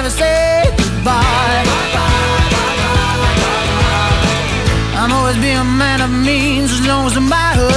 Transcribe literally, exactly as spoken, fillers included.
to say goodbye. I'll always be a man of means as long as my